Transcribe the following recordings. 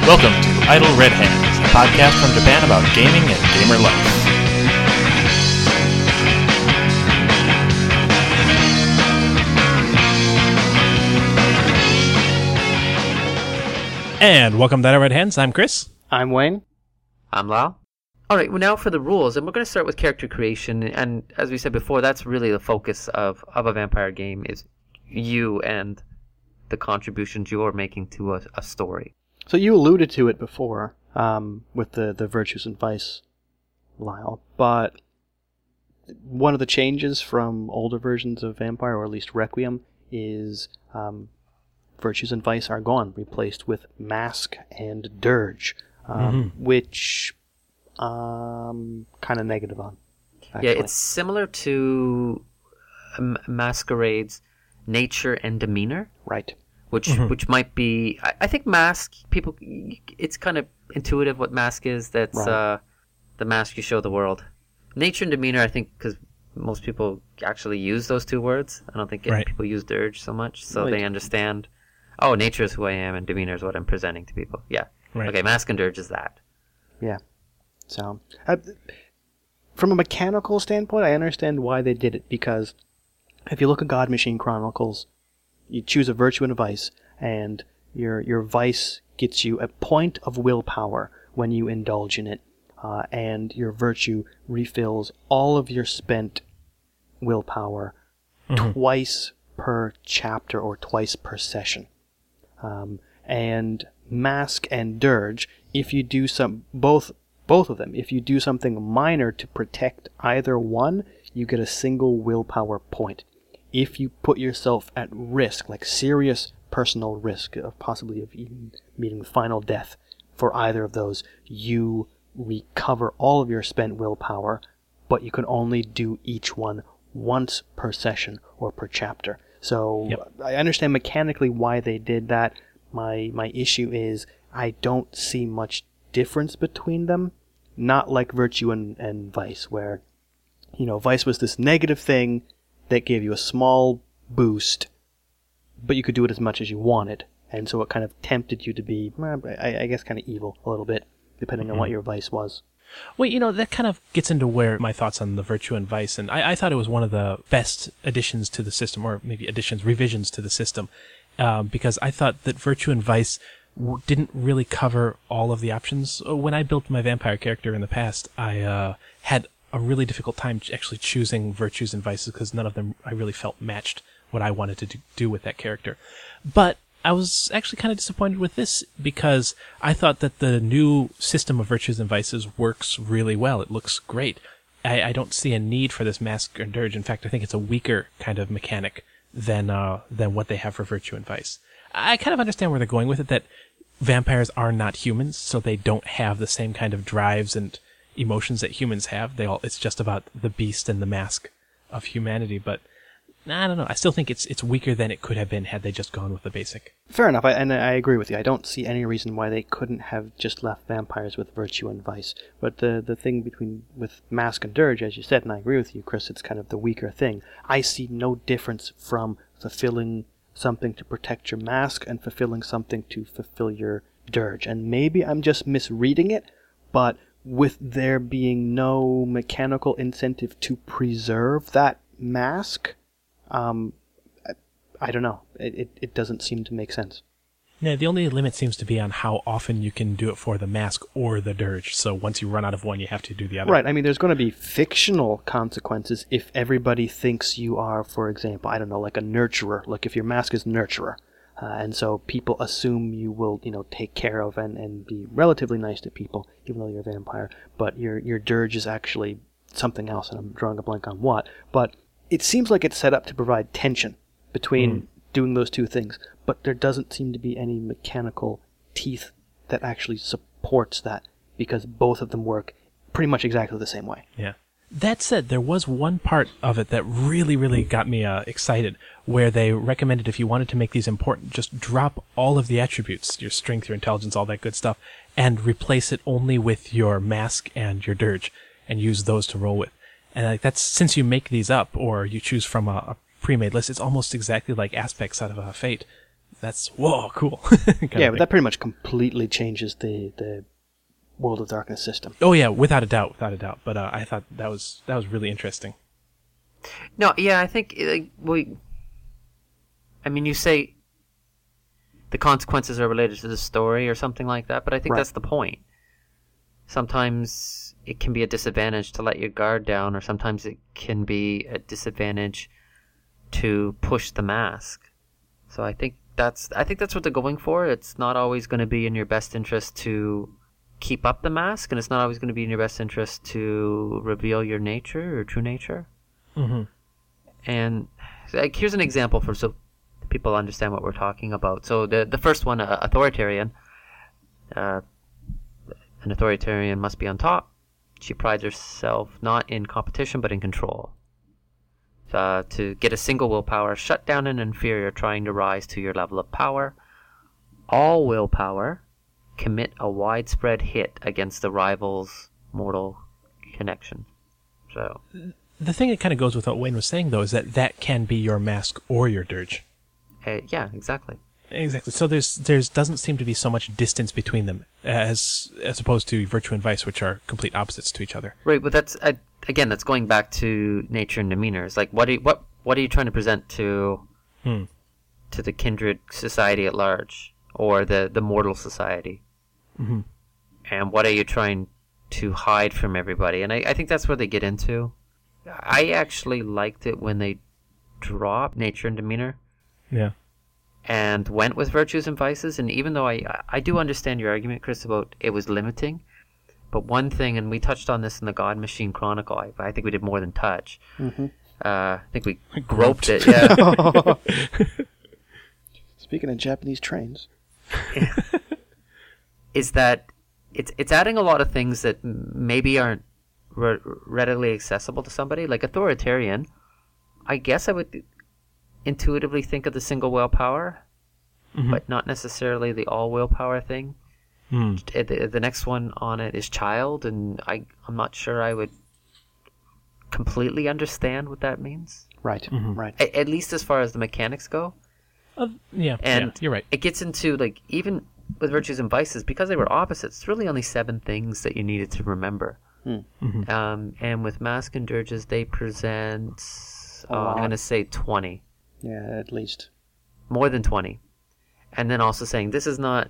Welcome to Idle Red Hands, a podcast from Japan about gaming and gamer life. And welcome to Idle Red Hands. I'm Chris. I'm Wayne. I'm Lau. All right, well, now for the rules, and we're going to start with character creation. And as we said before, that's really the focus of a vampire game, is you and the contributions you're making to a story. So you alluded to it before with the virtues and vice, Lyle, but one of the changes from older versions of Vampire, or at least Requiem, is virtues and vice are gone, replaced with mask and dirge, which kind of negative on. Actually. Yeah, it's similar to Masquerade's nature and demeanor. Right. Which might be, I think mask, people, it's kind of intuitive what mask is. That's right. The mask you show the world. Nature and demeanor, I think, because most people actually use those two words. I don't think people use dirge so much, so they understand, oh, nature is who I am and demeanor is what I'm presenting to people. Yeah. Right. Okay, mask and dirge is that. Yeah. So, from a mechanical standpoint, I understand why they did it, because if you look at God Machine Chronicles, you choose a virtue and a vice, and your vice gets you a point of willpower when you indulge in it, and your virtue refills all of your spent willpower twice per chapter or twice per session. And mask and dirge, if you do both of them, if you do something minor to protect either one, you get a single willpower point. If you put yourself at risk, like serious personal risk of possibly of even meeting final death for either of those, you recover all of your spent willpower, but you can only do each one once per session or per chapter. So I understand mechanically why they did that. My issue is I don't see much difference between them. Not like virtue and vice, where, vice was this negative thing that gave you a small boost, but you could do it as much as you wanted. And so it kind of tempted you to be, I guess, kind of evil a little bit, depending on what your vice was. Well, that kind of gets into where my thoughts on the virtue and vice, and I thought it was one of the best additions to the system, or maybe revisions to the system, because I thought that virtue and vice didn't really cover all of the options. When I built my vampire character in the past, I had a really difficult time actually choosing virtues and vices, because none of them I really felt matched what I wanted to do with that character. But I was actually kind of disappointed with this, because I thought that the new system of virtues and vices works really well. It looks great. I don't see a need for this mask and dirge. In fact, I think it's a weaker kind of mechanic than what they have for virtue and vice. I kind of understand where they're going with it, that vampires are not humans, so they don't have the same kind of drives and emotions that humans have. It's just about the beast and the mask of humanity, but I don't know. I still think it's weaker than it could have been had they just gone with the basic. Fair enough, and I agree with you. I don't see any reason why they couldn't have just left vampires with virtue and vice. But the thing with mask and dirge, as you said, and I agree with you, Chris, it's kind of the weaker thing. I see no difference from fulfilling something to protect your mask and fulfilling something to fulfill your dirge. And maybe I'm just misreading it, but with there being no mechanical incentive to preserve that mask, I don't know. It doesn't seem to make sense. Yeah, the only limit seems to be on how often you can do it for the mask or the dirge. So once you run out of one, you have to do the other. Right. I mean, there's going to be fictional consequences if everybody thinks you are, for example, I don't know, like a nurturer. Like if your mask is nurturer. And so people assume you will, take care of and be relatively nice to people, even though you're a vampire. But your dirge is actually something else, and I'm drawing a blank on what. But it seems like it's set up to provide tension between doing those two things. But there doesn't seem to be any mechanical teeth that actually supports that, because both of them work pretty much exactly the same way. Yeah. That said, there was one part of it that really, really got me excited, where they recommended if you wanted to make these important, just drop all of the attributes, your strength, your intelligence, all that good stuff, and replace it only with your mask and your dirge, and use those to roll with. And that's, since you make these up, or you choose from a pre-made list, it's almost exactly like aspects out of Fate. that's whoa, cool. Yeah, but that pretty much completely changes the World of Darkness system. Oh yeah, without a doubt. But I thought that was really interesting. No, yeah, I think you say the consequences are related to the story or something like that, but I think that's the point. Sometimes it can be a disadvantage to let your guard down, or sometimes it can be a disadvantage to push the mask. So I think that's what they're going for. It's not always going to be in your best interest to keep up the mask, and it's not always going to be in your best interest to reveal your nature or true nature. Mm-hmm. And here's an example so people understand what we're talking about. So the first one, authoritarian. An authoritarian must be on top. She prides herself not in competition but in control. To get a single willpower, shut down an inferior trying to rise to your level of power. All willpower, commit a widespread hit against the rival's mortal connection. So the thing that kind of goes with what Wayne was saying, though, is that can be your mask or your dirge. Yeah, exactly. Exactly. So there's doesn't seem to be so much distance between them as opposed to Virtue and Vice, which are complete opposites to each other. Right, but that's that's going back to nature and demeanor. It's like what are you trying to present to the kindred society at large, or the mortal society, and what are you trying to hide from everybody? And I think that's where they get into. I actually liked it when they dropped nature and demeanor. Yeah. And went with virtues and vices, and even though I do understand your argument, Chris, about it was limiting, but one thing, and we touched on this in the God Machine Chronicle, I think we did more than touch. Mm-hmm. I think we groped it, yeah. Speaking of Japanese trains. Is that it's adding a lot of things that maybe aren't readily accessible to somebody. Like authoritarian, I guess I would intuitively think of the single willpower, but not necessarily the all willpower thing. The next one on it is child, and I'm not sure I would completely understand what that means. Right, right. At least as far as the mechanics go. And you're right. It gets into, like, even with virtues and vices, because they were opposites, it's really only 7 things that you needed to remember. And with mask and dirges, they present, I'm going to say 20. Yeah, at least. More than 20. And then also saying, this is not,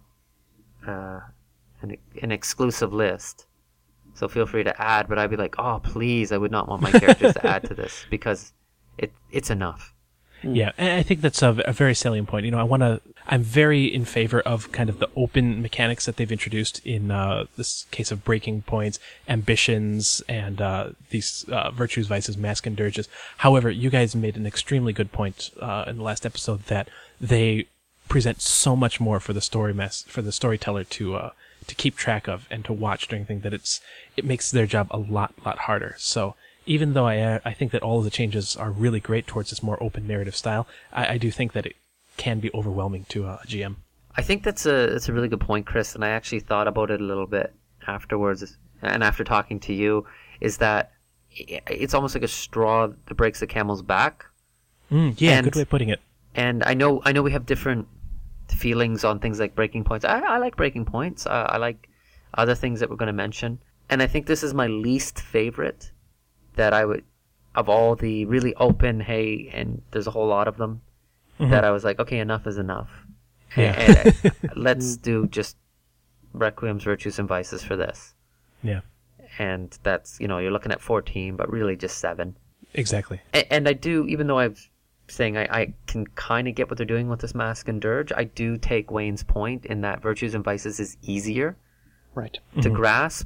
an exclusive list. So feel free to add, but I'd be like, oh, please, I would not want my characters to add to this, because it's enough. Yeah, and I think that's a very salient point. I'm very in favor of kind of the open mechanics that they've introduced in this case of breaking points, ambitions, and these virtues, vices, mask, and dirges. However, you guys made an extremely good point in the last episode that they present so much more for the storyteller to keep track of and to watch during things that it makes their job a lot harder. So even though I think that all of the changes are really great towards this more open narrative style, I do think that it can be overwhelming to a GM. I think that's a really good point, Chris, and I actually thought about it a little bit afterwards, and after talking to you, is that it's almost like a straw that breaks the camel's back. Good way of putting it. And I know we have different feelings on things like breaking points. I like breaking points. I like other things that we're going to mention, and I think this is my least favorite. That I would, of all the really open, and there's a whole lot of them, that I was like, okay, enough is enough. Yeah. And let's do just Requiem's Virtues and Vices for this. Yeah. And that's, you're looking at 14, but really just 7. Exactly. And I do, even though I'm saying I can kind of get what they're doing with this Mask and Dirge, I do take Wayne's point in that Virtues and Vices is easier right. to grasp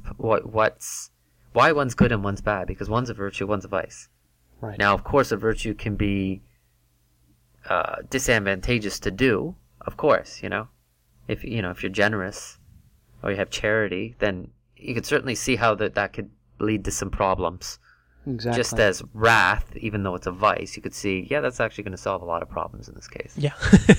why one's good and one's bad, because one's a virtue, one's a vice. Right. Now, of course, a virtue can be disadvantageous to do. Of course, if you're generous or you have charity, then you could certainly see how that could lead to some problems. Exactly. Just as wrath, even though it's a vice, you could see, that's actually going to solve a lot of problems in this case. Yeah.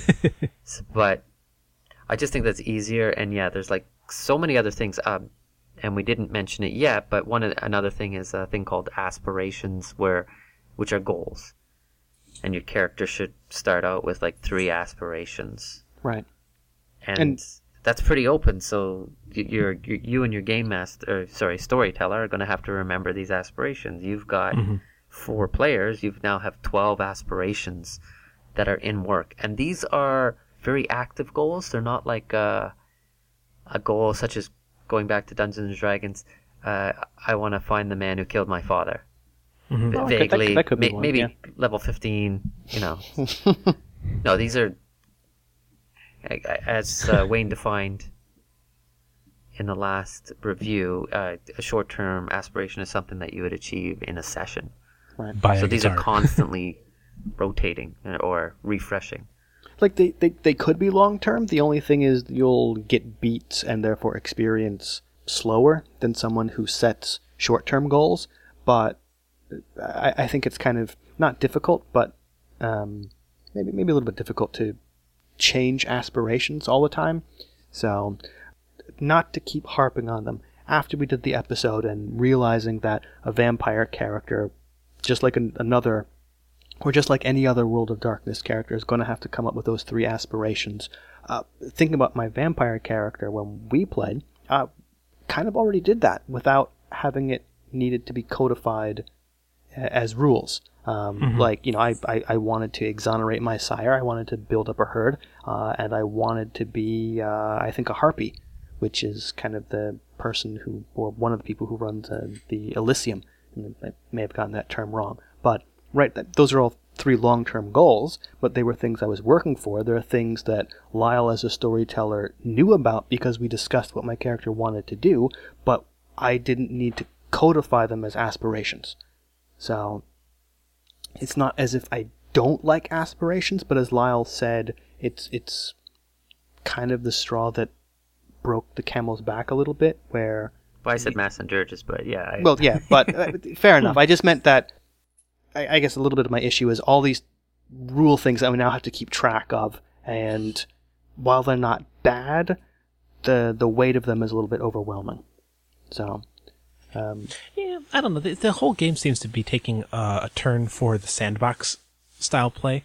But I just think that's easier, and there's like so many other things. And we didn't mention it yet, but another thing is a thing called aspirations, which are goals. and your character should start out with like 3 aspirations. Right. And that's pretty open, so you and your storyteller are going to have to remember these aspirations. You've got 4 players, you now have 12 aspirations that are in work. And these are very active goals. They're not like a goal such as going back to Dungeons & Dragons, I want to find the man who killed my father. Vaguely, that could be one, maybe level 15, you know. No, these are, as Wayne defined in the last review, a short-term aspiration is something that you would achieve in a session. Right. So these are constantly rotating or refreshing. Like they could be long-term. The only thing is you'll get beats and therefore experience slower than someone who sets short-term goals. But I think it's kind of not difficult, but maybe a little bit difficult to change aspirations all the time. So not to keep harping on them. After we did the episode and realizing that a vampire character, just like another, or just like any other World of Darkness character, is going to have to come up with those 3 aspirations. Thinking about my vampire character when we played, kind of already did that without having it needed to be codified as rules. Like, you know, I wanted to exonerate my sire, I wanted to build up a herd, and I wanted to be, I think, a harpy, which is kind of the person who, or one of the people who runs the Elysium. And I may have gotten that term wrong. But, right, those are all 3 long-term goals, but they were things I was working for. There are things that Lyle, as a storyteller, knew about because we discussed what my character wanted to do, but I didn't need to codify them as aspirations. So, it's not as if I don't like aspirations, but as Lyle said, it's kind of the straw that broke the camel's back a little bit, where... Well, I said Mass and Dirges, but yeah. Well, yeah, but fair enough. I just meant that, I guess a little bit of my issue is all these rule things that we now have to keep track of, and while they're not bad, the weight of them is a little bit overwhelming. So... yeah, I don't know. The whole game seems to be taking a turn for the sandbox style play,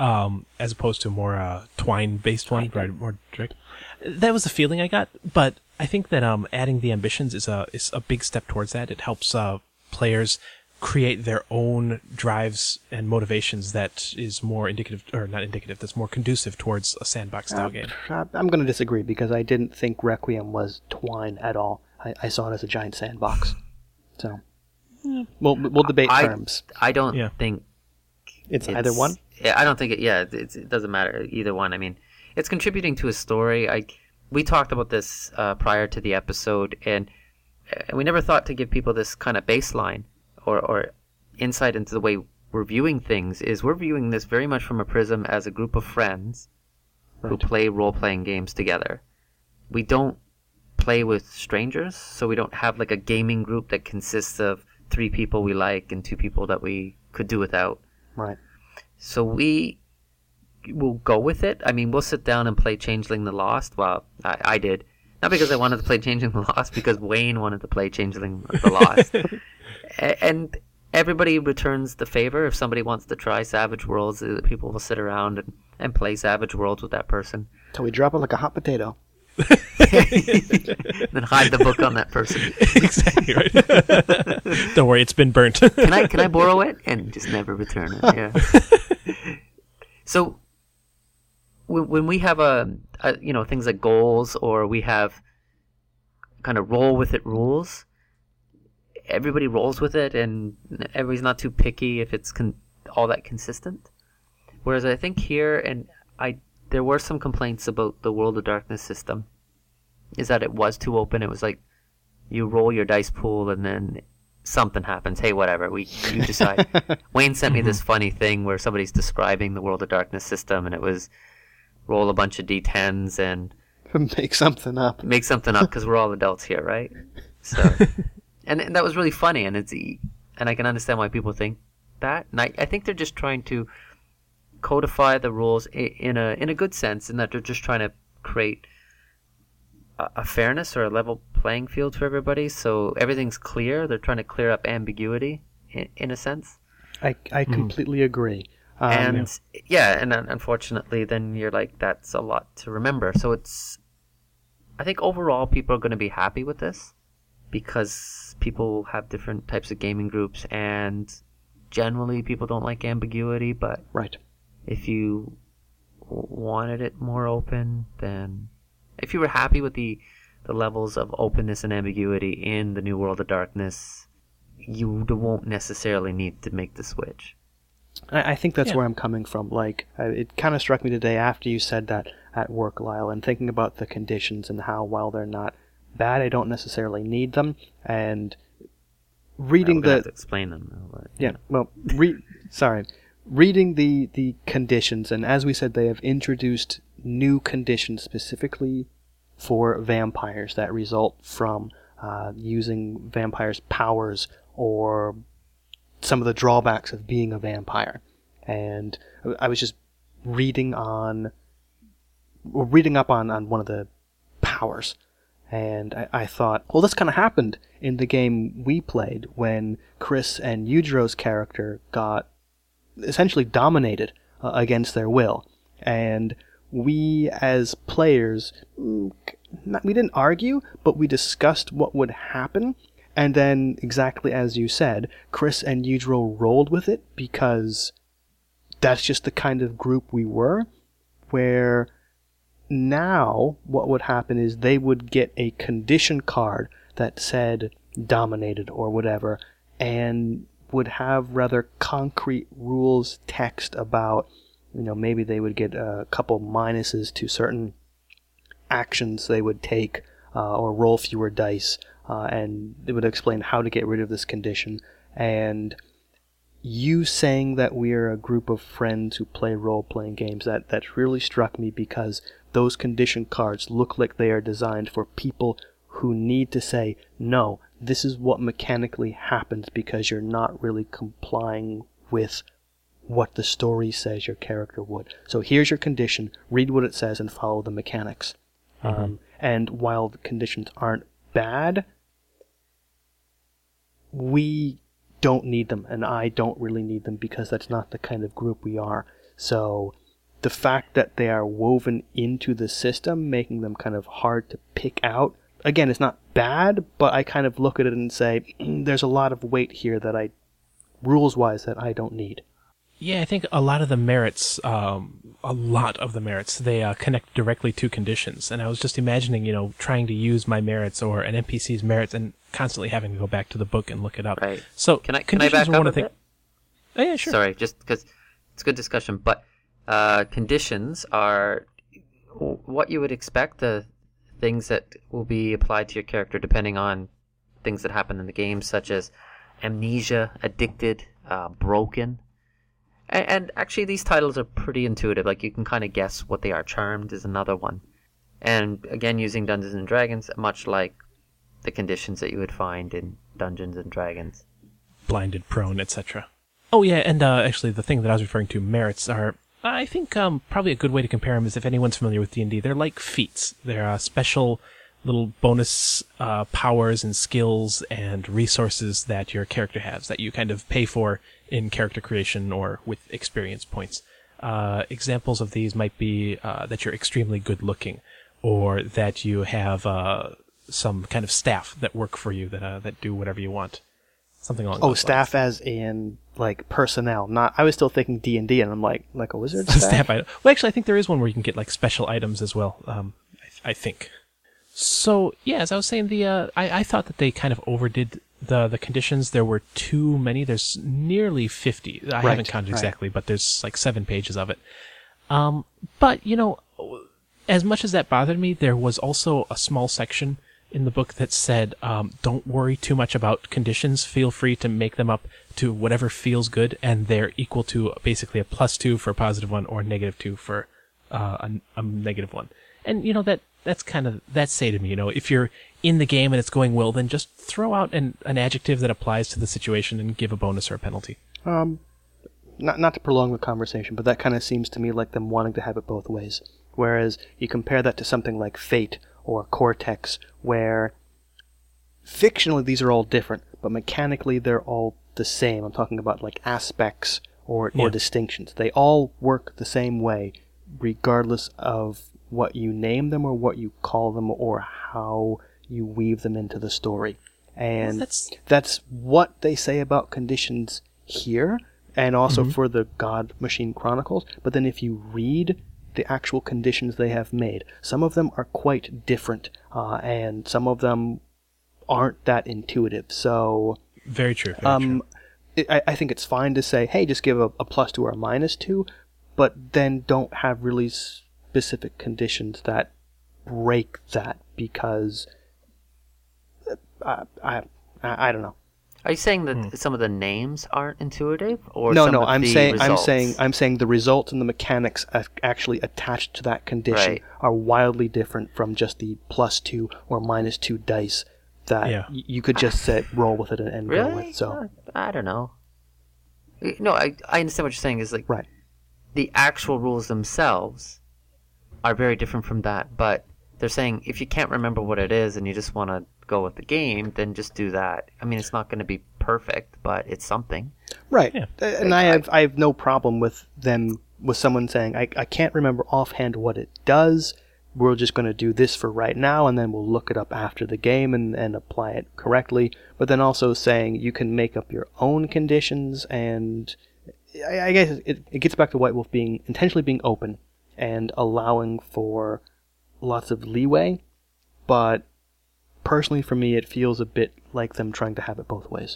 as opposed to a more twine-based one, right? More direct. That was the feeling I got, but I think that adding the ambitions is a big step towards that. It helps players create their own drives and motivations that is more indicative, or not indicative, that's more conducive towards a sandbox style game. I'm going to disagree because I didn't think Requiem was twine at all. I saw it as a giant sandbox. So, we'll debate terms. I don't think it's either one. Yeah, I don't think it. Yeah, it doesn't matter either one. I mean, it's contributing to a story. We talked about this prior to the episode, and we never thought to give people this kind of baseline or insight into the way we're viewing things. Is we're viewing this very much from a prism as a group of friends who play role-playing games together. We don't play with strangers, so we don't have like a gaming group that consists of 3 people we like and 2 people that we could do without. Right. So we will go with it. I mean, we'll sit down and play Changeling the Lost. Well, I did. Not because I wanted to play Changeling the Lost, because Wayne wanted to play Changeling the Lost. And everybody returns the favor. If somebody wants to try Savage Worlds, people will sit around and play Savage Worlds with that person. So we drop it like a hot potato. Then hide the book on that person. Exactly right. Don't worry, it's been burnt. Can I borrow it and just never return it? Yeah. So when we have things like goals, or we have kind of roll with it rules, everybody rolls with it, and everybody's not too picky if it's all that consistent. Whereas I think here, there were some complaints about the World of Darkness system, is that it was too open. It was like you roll your dice pool and then something happens. Hey, whatever, you decide. Wayne sent me this funny thing where somebody's describing the World of Darkness system, and it was roll a bunch of D10s and make something up because we're all adults here, right? So, and that was really funny, and I can understand why people think that. And I think they're just trying to codify the rules in a good sense, in that they're just trying to create a fairness or a level playing field for everybody, so everything's clear. They're trying to clear up ambiguity in a sense. I completely agree. And unfortunately, then you're like, that's a lot to remember. So I think overall people are going to be happy with this because people have different types of gaming groups, and generally people don't like ambiguity. But right, if you wanted it more open, then if you were happy with the levels of openness and ambiguity in the New World of Darkness, you won't necessarily need to make the switch. I think that's where I'm coming from. Like, it kind of struck me today after you said that at work, Lyle, and thinking about the conditions and how, while they're not bad, I don't necessarily need them. And reading have to explain them. Though, but, well, reading the conditions, and as we said, they have introduced new conditions specifically for vampires that result from using vampires' powers or some of the drawbacks of being a vampire. And I was just reading up on one of the powers, and I thought, well, this kind of happened in the game we played when Chris and Yujiro's character got essentially dominated against their will. And we as players, we didn't argue, but we discussed what would happen. And then, exactly as you said, Chris and Yujiro rolled with it because that's just the kind of group we were, where now what would happen is they would get a condition card that said dominated or whatever, and would have rather concrete rules text about, maybe they would get a couple minuses to certain actions they would take, or roll fewer dice. And it would explain how to get rid of this condition. And you saying that we are a group of friends who play role-playing games, that really struck me because those condition cards look like they are designed for people who need to say, no, this is what mechanically happens because you're not really complying with what the story says your character would. So here's your condition, read what it says and follow the mechanics. Mm-hmm. And while the conditions aren't bad, we don't need them, and I don't really need them because that's not the kind of group we are. So the fact that they are woven into the system, making them kind of hard to pick out, again, it's not bad, but I kind of look at it and say, there's a lot of weight here that rules-wise, that I don't need. Yeah, I think a lot of the merits, they connect directly to conditions. And I was just imagining, trying to use my merits or an NPC's merits and constantly having to go back to the book and look it up. Right. So can I back up a bit? Oh, yeah, sure. Sorry, just because it's a good discussion. But conditions are what you would expect, the things that will be applied to your character depending on things that happen in the game, such as amnesia, addicted, broken. And actually, these titles are pretty intuitive. Like, you can kind of guess what they are. Charmed is another one. And again, using Dungeons and Dragons, much like the conditions that you would find in Dungeons and Dragons. Blinded, prone, etc. Oh, yeah, and actually, the thing that I was referring to, merits, are, I think, probably a good way to compare them is if anyone's familiar with D&D, they're like feats. They're special little bonus powers and skills and resources that your character has that you kind of pay for in character creation or with experience points. Examples of these might be that you're extremely good looking, or that you have some kind of staff that work for you that do whatever you want. Something along those staff lines. As in like personnel. Not. I was still thinking D&D, and I'm like a wizard staff. Item. Well, actually, I think there is one where you can get like special items as well. I think. So yeah, as I was saying, I thought that they kind of overdid the conditions. There were too many. There's nearly 50. I haven't counted exactly, but there's like 7 pages of it. But as much as that bothered me, there was also a small section in the book that said, don't worry too much about conditions. Feel free to make them up to whatever feels good, and they're equal to basically a +2 for a +1 or -2 for a -1. And that's say to me, if you're in the game and it's going well, then just throw out an adjective that applies to the situation and give a bonus or a penalty. Not to prolong the conversation, but that kind of seems to me like them wanting to have it both ways. Whereas you compare that to something like Fate or Cortex, where fictionally these are all different, but mechanically they're all the same. I'm talking about like aspects or distinctions. They all work the same way, regardless of what you name them or what you call them or how you weave them into the story. And that's what they say about conditions here, and also for the God Machine Chronicles. But then if you read the actual conditions they have made, some of them are quite different, and some of them aren't that intuitive. So very true. Very true. I think it's fine to say, hey, just give a +2 or a -2, but then don't have really specific conditions that break that, because I don't know. Are you saying that some of the names aren't intuitive, or no? Some No, of I'm the saying results? I'm saying the results and the mechanics actually attached to that condition are wildly different from just the +2 or -2 dice that you could just roll with it and really? go with. So I don't know. No, I understand what you're saying. Is like right. The actual rules themselves are very different from that, but they're saying if you can't remember what it is and you just want to go with the game, then just do that. I mean, it's not going to be perfect, but it's something. Right. Yeah. And I have no problem with someone saying, I can't remember offhand what it does. We're just going to do this for right now, and then we'll look it up after the game and apply it correctly. But then also saying you can make up your own conditions, and I guess it gets back to White Wolf intentionally being open and allowing for lots of leeway. But personally, for me, it feels a bit like them trying to have it both ways.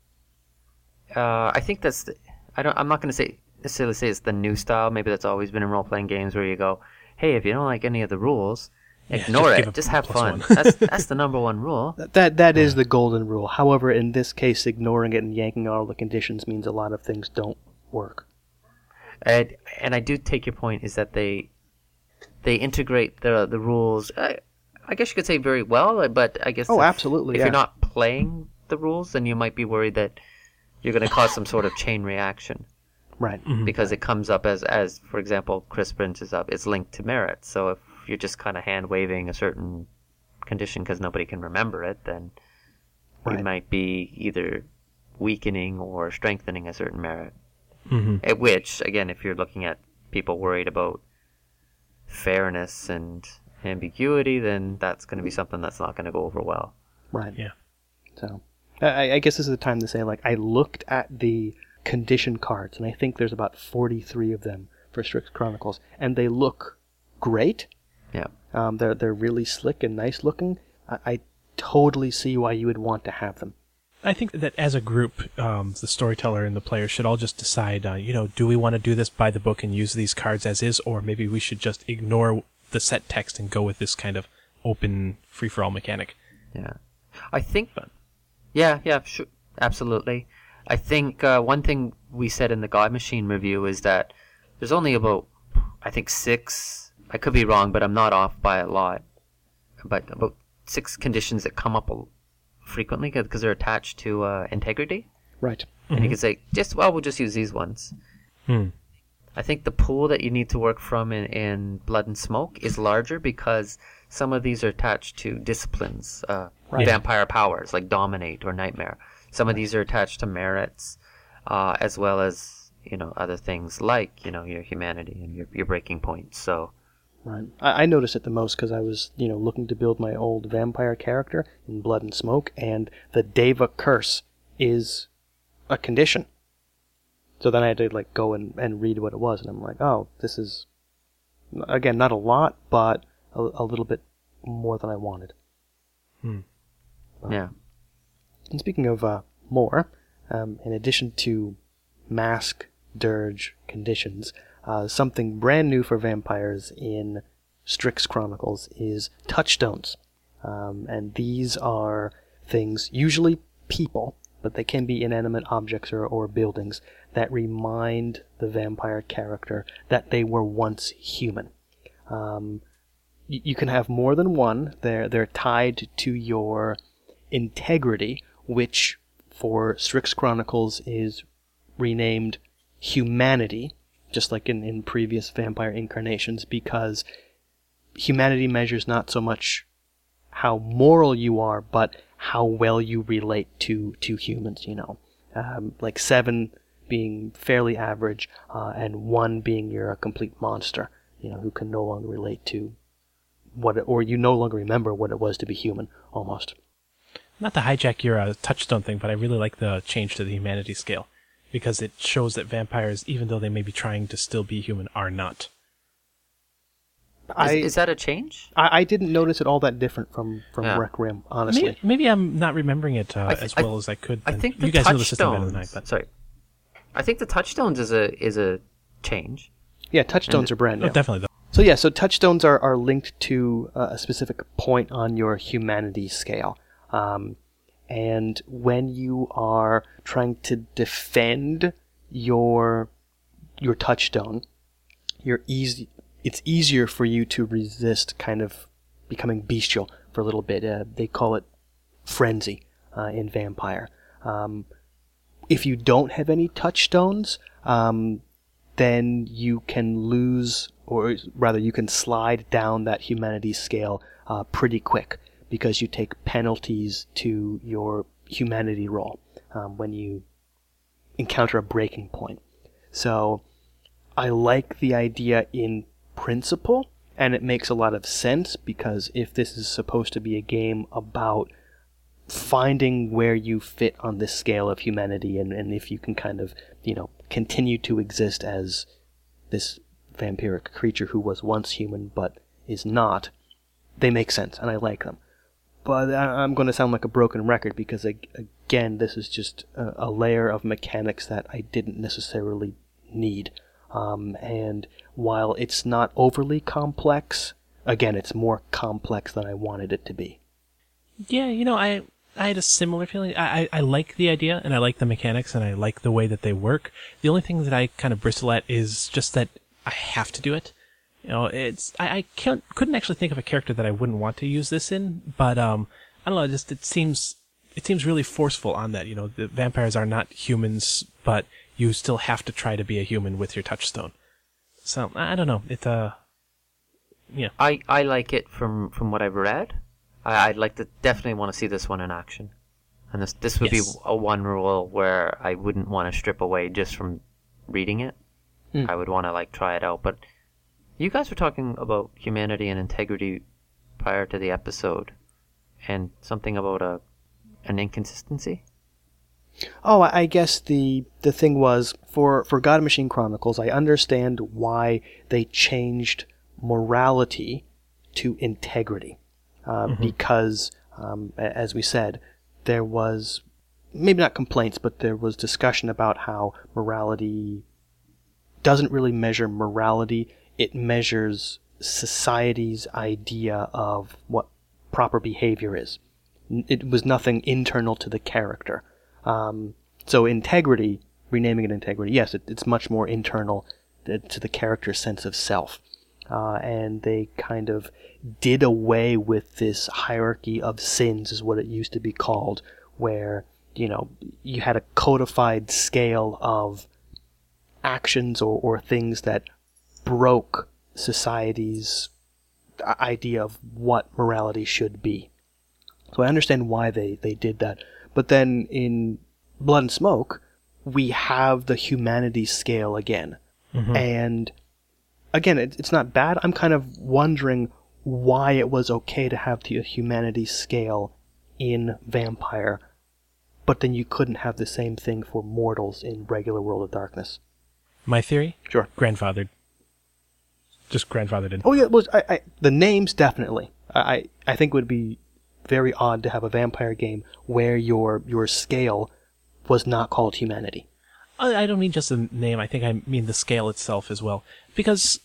I think that's I'm not going to necessarily say it's the new style. Maybe that's always been in role-playing games where you go, hey, if you don't like any of the rules, ignore it. Just have fun. That's the number one rule. That is the golden rule. However, in this case, ignoring it and yanking out all the conditions means a lot of things don't work. And I do take your point is that they integrate the rules. I guess you could say very well, but I guess absolutely. If you're not playing the rules, then you might be worried that you're going to cause some sort of chain reaction. Right. Mm-hmm. Because it comes up as for example, Chris brings up, it's linked to merit. So if you're just kind of hand waving a certain condition because nobody can remember it, then you might be either weakening or strengthening a certain merit. Mm-hmm. At which, again, if you're looking at people worried about fairness and ambiguity, then that's going to be something that's not going to go over well. Right. Yeah. So I guess this is the time to say, like, I looked at the condition cards, and I think there's about 43 of them for Strix Chronicles, and they look great. Yeah. They're really slick and nice looking. I totally see why you would want to have them. I think that as a group, the storyteller and the players should all just decide, do we want to do this by the book and use these cards as is, or maybe we should just ignore the set text and go with this kind of open, free-for-all mechanic. Yeah. I think... Yeah, sure, absolutely. I think one thing we said in the God Machine review is that there's only about, I think 6, I could be wrong, but I'm not off by a lot, but about 6 conditions that come up frequently because they're attached to integrity. Right. And you can say, we'll just use these ones. I think the pool that you need to work from in Blood and Smoke is larger because some of these are attached to disciplines, vampire powers like Dominate or Nightmare. Some of these are attached to merits, as well as other things like your humanity and your breaking points. So, right, I noticed it the most because I was looking to build my old vampire character in Blood and Smoke, and the Deva Curse is a condition. So then I had to go and read what it was, and I'm like, oh, this is, again, not a lot, but a little bit more than I wanted. Yeah. And speaking of more, in addition to mask, dirge, conditions, something brand new for vampires in Strix Chronicles is touchstones. And these are things, usually people, but they can be inanimate objects or buildings, that remind the vampire character that they were once human. You can have more than one. They're tied to your integrity, which for Strix Chronicles is renamed humanity, just like in previous vampire incarnations, because humanity measures not so much how moral you are, but how well you relate to humans, like 7 being fairly average, and 1 being you're a complete monster, who can no longer relate to or you no longer remember what it was to be human, almost. Not to hijack your touchstone thing, but I really like the change to the humanity scale, because it shows that vampires, even though they may be trying to still be human, are not. Is that a change? I didn't notice it all that different from Requiem, honestly. Maybe I'm not remembering it as well as I could. I think you guys know the system better than I. But sorry, I think the touchstones is a change. Yeah, touchstones are brand new. Oh, definitely. So touchstones are linked to a specific point on your humanity scale. And when you are trying to defend your touchstone, it's easier for you to resist kind of becoming bestial for a little bit. They call it frenzy in Vampire. If you don't have any touchstones, then you can lose, or rather you can slide down that humanity scale pretty quick, because you take penalties to your humanity roll when you encounter a breaking point. So I like the idea in principle, and it makes a lot of sense, because if this is supposed to be a game about finding where you fit on this scale of humanity, and if you can kind of, continue to exist as this vampiric creature who was once human but is not, they make sense, and I like them. But I'm going to sound like a broken record, because, again, this is just a layer of mechanics that I didn't necessarily need. And while it's not overly complex, again, it's more complex than I wanted it to be. Yeah, I had a similar feeling. I like the idea, and I like the mechanics, and I like the way that they work. The only thing that I kind of bristle at is just that I have to do it. I couldn't actually think of a character that I wouldn't want to use this in, but I don't know. It seems really forceful on that. The vampires are not humans, but you still have to try to be a human with your touchstone. So I don't know. Yeah. I like it from what I've read. I'd like to definitely want to see this one in action, and this would be a one rule where I wouldn't want to strip away just from reading it. I would want to try it out. But you guys were talking about humanity and integrity prior to the episode, and something about an inconsistency. Oh, I guess the thing was, for God Machine Chronicles, I understand why they changed morality to integrity. Because, as we said, there was, maybe not complaints, but there was discussion about how morality doesn't really measure morality. It measures society's idea of what proper behavior is. It was nothing internal to the character. So integrity, renaming it integrity, yes, it's much more internal to the character's sense of self. And they kind of did away with this hierarchy of sins, is what it used to be called, where, you had a codified scale of actions or things that broke society's idea of what morality should be. So I understand why they did that. But then in Blood and Smoke, we have the humanity scale again. And again, it's not bad. I'm kind of wondering why it was okay to have the humanity scale in Vampire, but then you couldn't have the same thing for mortals in regular World of Darkness. My theory? Sure. Grandfathered. Just grandfathered in. Oh yeah, well, the names definitely. I think it would be very odd to have a Vampire game where your scale was not called humanity. I don't mean just the name. I think I mean the scale itself as well, because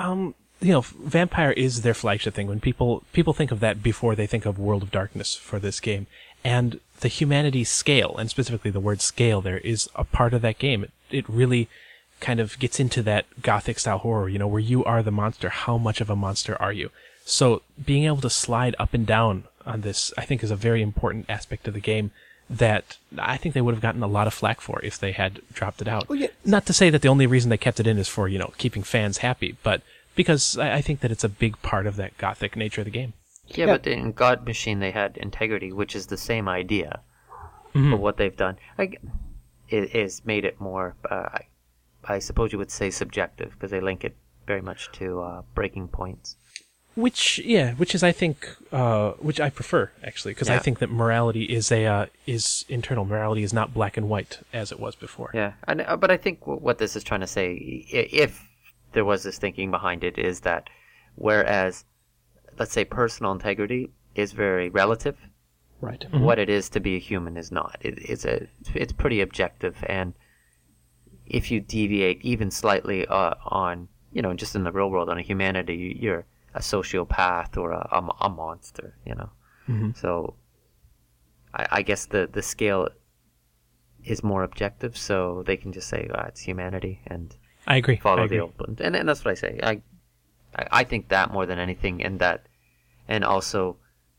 Vampire is their flagship thing. When people think of that before they think of World of Darkness for this game, and the humanity scale, and specifically the word scale there, is a part of that game. It really kind of gets into that gothic style horror, where you are the monster. How much of a monster are you? So being able to slide up and down on this, I think, is a very important aspect of the game that I think they would have gotten a lot of flack for if they had dropped it out. Well, yeah. Not to say that the only reason they kept it in is for, keeping fans happy, but because I think that it's a big part of that gothic nature of the game. Yeah, but in God Machine they had integrity, which is the same idea of what they've done. is made it more, I suppose you would say, subjective, because they link it very much to breaking points. Which is I think, which I prefer actually, because I think that morality is internal. Morality is not black and white as it was before. Yeah, but I think what this is trying to say, if there was this thinking behind it, is that whereas, let's say, personal integrity is very relative, right? Mm-hmm. What it is to be a human is not. It's pretty objective, and if you deviate even slightly on, just in the real world, on a humanity, you're a sociopath or a monster, Mm-hmm. So I guess the scale is more objective, so they can just say it's humanity and I agree. Follow the open, and that's what I say. I think that more than anything, and also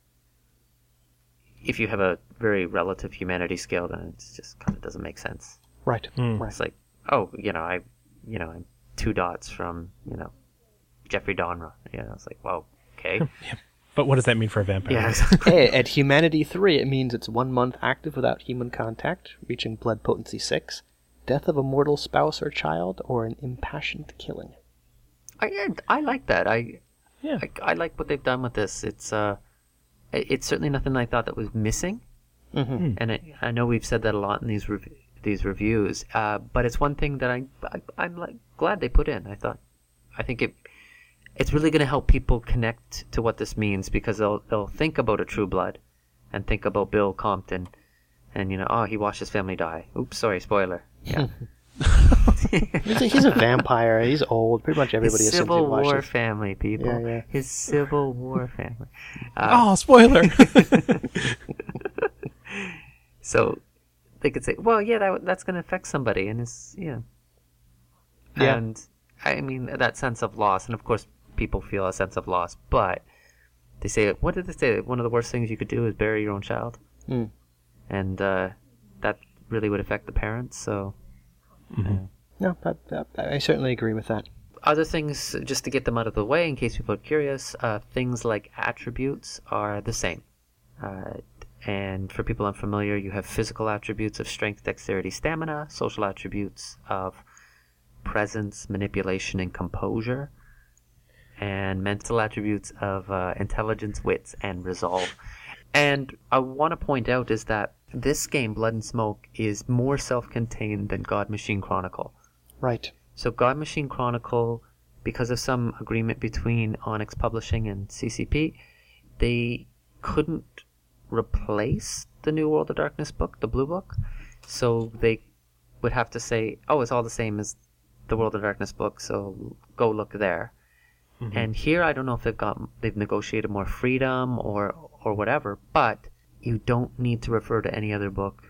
if you have a very relative humanity scale, then it just kind of doesn't make sense. Right. Right. It's like, I'm 2 dots from Jeffrey Dahmer. It's like, whoa, okay. Yeah. But what does that mean for a vampire? Yeah. Hey, at Humanity 3, it means it's 1 month active without human contact, reaching blood potency 6, death of a mortal spouse or child, or an impassioned killing. I like that. I like what they've done with this. It's certainly nothing I thought that was missing. Mm-hmm. And I know we've said that a lot in these reviews, but it's one thing that I'm like glad they put in. I think it's really going to help people connect to what this means, because they'll think about a True Blood and think about Bill Compton and he watched his family die. Oops, sorry, spoiler. Yeah. He's a vampire. He's old. Pretty much everybody His assumes Civil he watched War it. family, people. Yeah. His Civil War family. Spoiler. So they could say, well, yeah, that's going to affect somebody, and and I mean that sense of loss, and of course people feel a sense of loss, but they say, what did they say? One of the worst things you could do is bury your own child, and that really would affect the parents. So, No, I certainly agree with that. Other things, just to get them out of the way, in case people are curious, things like attributes are the same. And for people unfamiliar, you have physical attributes of strength, dexterity, stamina, social attributes of presence, manipulation, and composure, and mental attributes of intelligence, wits, and resolve. And I want to point out is that this game, Blood and Smoke, is more self-contained than God Machine Chronicle. Right. So God Machine Chronicle, because of some agreement between Onyx Publishing and CCP, they couldn't replace the New World of Darkness book, the Blue Book. So they would have to say, it's all the same as the World of Darkness book, so go look there. Mm-hmm. And here, I don't know if they've negotiated more freedom or whatever, but you don't need to refer to any other book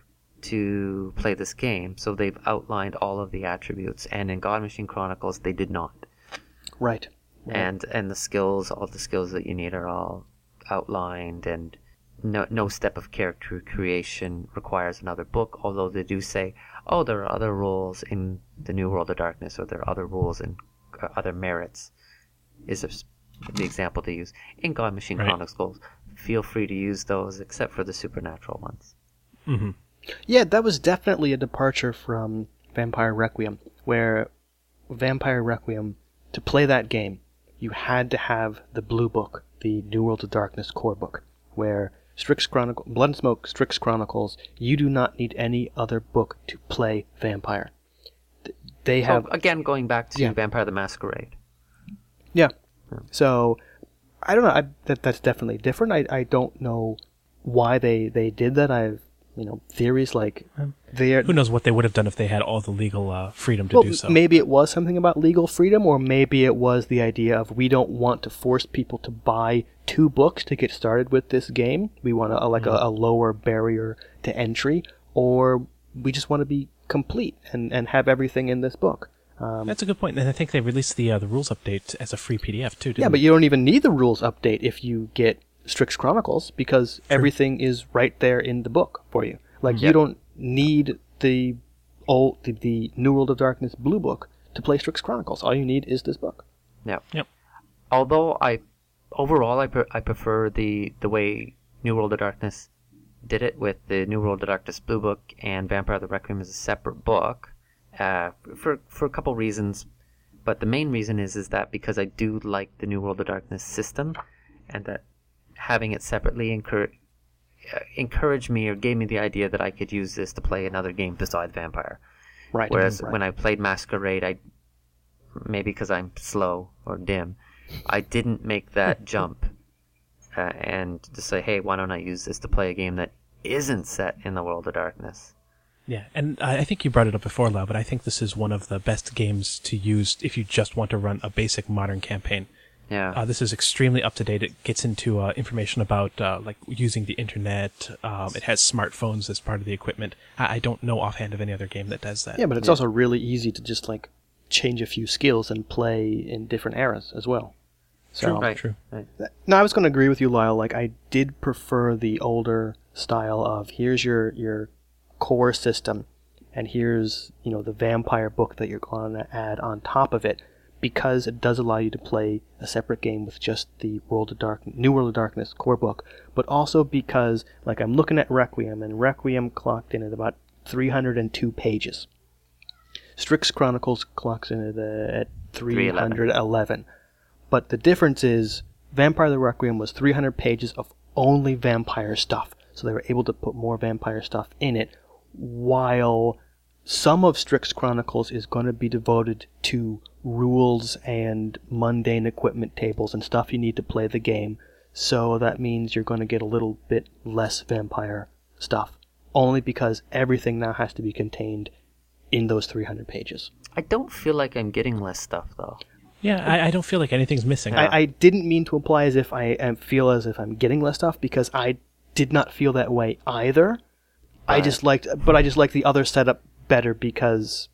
to play this game. So they've outlined all of the attributes, and in God Machine Chronicles, they did not. Right. And the skills, all the skills that you need are all outlined, and no step of character creation requires another book, although they do say, there are other rules in the New World of Darkness, or there are other rules and other merits, is the example they use. In God Machine Chronicles, feel free to use those, except for the supernatural ones. Mm-hmm. Yeah, that was definitely a departure from Vampire Requiem, where Vampire Requiem, to play that game, you had to have the Blue Book, the New World of Darkness core book, where Blood and Smoke, Strix Chronicles, you do not need any other book to play Vampire. They have... again, going back to Vampire the Masquerade. Yeah. So, I don't know. That's definitely different. I don't know why they did that. I've, theories like... Who knows what they would have done if they had all the legal freedom to do so. Maybe it was something about legal freedom, or maybe it was the idea of we don't want to force people to buy 2 books to get started with this game. We want a lower barrier to entry, or we just want to be complete and have everything in this book. That's a good point. And I think they released the rules update as a free PDF too, didn't but you don't even need the rules update if you get Strix Chronicles, because everything is right there in the book for you. You don't need the New World of Darkness Blue Book to play Strix Chronicles. All you need is this book. Yeah. Yep. Although I prefer the way New World of Darkness did it with the New World of Darkness Blue Book and Vampire the Requiem as a separate book for a couple reasons. But the main reason is that because I do like the New World of Darkness system, and that having it separately encouraged me or gave me the idea that I could use this to play another game besides Vampire. Right. Whereas when I played Masquerade, maybe because I'm slow or dim, I didn't make that jump and to say, hey, why don't I use this to play a game that isn't set in the World of Darkness? Yeah, and I think you brought it up before, Lau, but I think this is one of the best games to use if you just want to run a basic modern campaign. Yeah. This is extremely up to date. It gets into information about like using the internet. It has smartphones as part of the equipment. I don't know offhand of any other game that does that. Yeah, but it's also really easy to just like change a few skills and play in different eras as well. So, True. Right. No, I was going to agree with you, Lyle. Like, I did prefer the older style of here's your core system, and here's the vampire book that you're going to add on top of it, because it does allow you to play a separate game with just the New World of Darkness core book, but also because like I'm looking at Requiem, and Requiem clocked in at about 302 pages. Strix Chronicles clocks in at 311. But the difference is Vampire the Requiem was 300 pages of only vampire stuff. So they were able to put more vampire stuff in it, while some of Strix Chronicles is going to be devoted to rules and mundane equipment tables and stuff you need to play the game. So that means you're going to get a little bit less vampire stuff, only because everything now has to be contained in those 300 pages. I don't feel like I'm getting less stuff, though. Yeah, I don't feel like anything's missing. I didn't mean to imply as if I feel as if I'm getting less stuff, because I did not feel that way either. I just liked the other setup better because,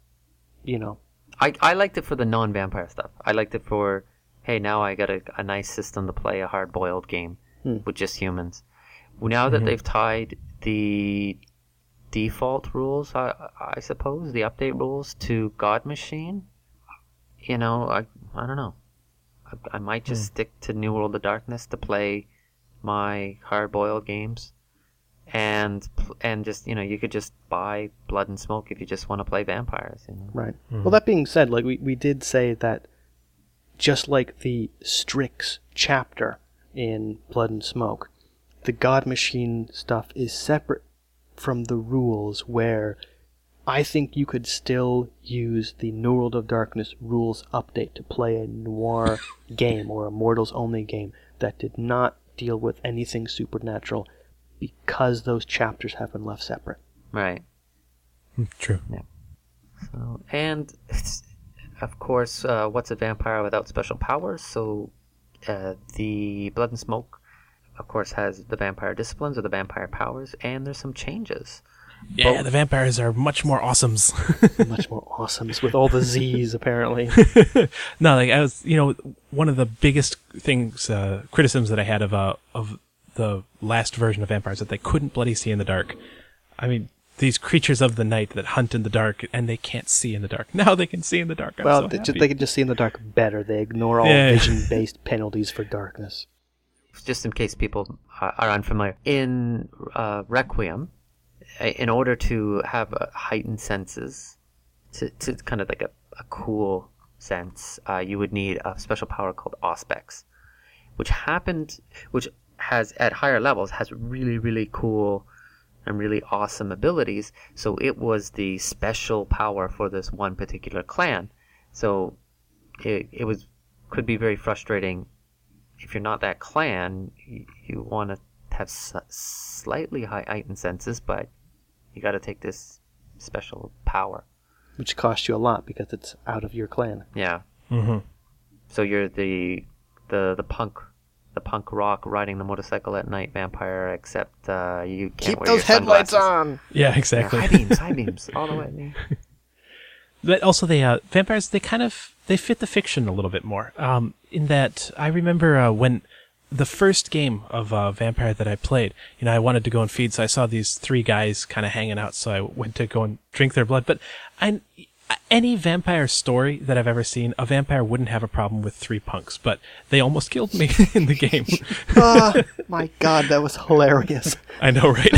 I liked it for the non-vampire stuff. I liked it for, hey, now I got a nice system to play a hard-boiled game with just humans. Now that they've tied the default rules, I suppose, the update rules to God Machine, I don't know. I might just stick to New World of Darkness to play my hard-boiled games. And just, you could just buy Blood and Smoke if you just want to play vampires. Right. Well, that being said, like we did say that just like the Strix chapter in Blood and Smoke, the God Machine stuff is separate from the rules, where I think you could still use the New World of Darkness rules update to play a noir game or a Mortals Only game that did not deal with anything supernatural, because those chapters have been left separate. Right. True. Yeah. So, and of course, what's a vampire without special powers? So the Blood and Smoke, of course, has the vampire disciplines or the vampire powers, and there's some changes. Yeah, the vampires are much more awesomes. Much more awesomes with all the Z's, apparently. No, like I was, one of the biggest things, criticisms that I had of the last version of vampires, that they couldn't bloody see in the dark. I mean, these creatures of the night that hunt in the dark, and they can't see in the dark. Now they can see in the dark. They can just see in the dark better. They ignore all vision-based penalties for darkness. Just in case people are unfamiliar, in Requiem, in order to have heightened senses, to kind of like a cool sense, you would need a special power called Auspex, which has, at higher levels, has really, really cool and really awesome abilities. So it was the special power for this one particular clan. So it could be very frustrating if you're not that clan. You want to have slightly heightened senses, but you got to take this special power, which costs you a lot because it's out of your clan. Yeah. Mm-hmm. So you're the punk rock riding the motorcycle at night vampire, except you can't keep wear those your headlights sunglasses. on. Yeah, exactly. Yeah, high beams all the way. But also, vampires, they fit the fiction a little bit more. In that, I remember when the first game of Vampire that I played, I wanted to go and feed, so I saw these three guys kind of hanging out, so I went to go and drink their blood. But any vampire story that I've ever seen, a vampire wouldn't have a problem with 3 punks, but they almost killed me in the game. My God, that was hilarious. I know, right?